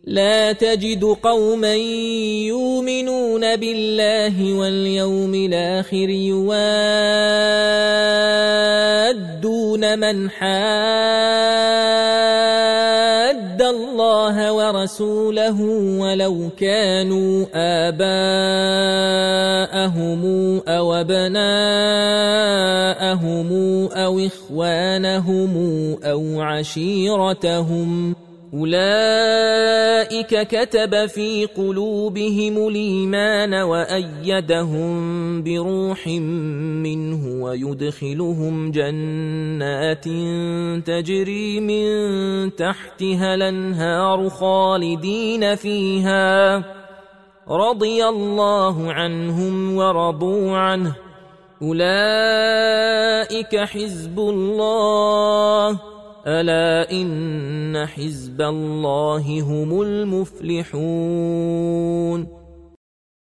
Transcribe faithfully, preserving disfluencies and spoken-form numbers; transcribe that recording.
لا تجد قوما يؤمنون بالله واليوم الآخر يوادون من حاد الله ورسوله ولو كانوا آباءهم أو أبناءهم أو إخوانهم أو عشيرتهم أولئك كتب في قلوبهم الإيمان وأيدهم بروح منه ويدخلهم جنات تجري من تحتها الأنهار خالدين فيها رضي الله عنهم ورضوا عنه أولئك حزب الله ألا إن حزب الله هم المفلحون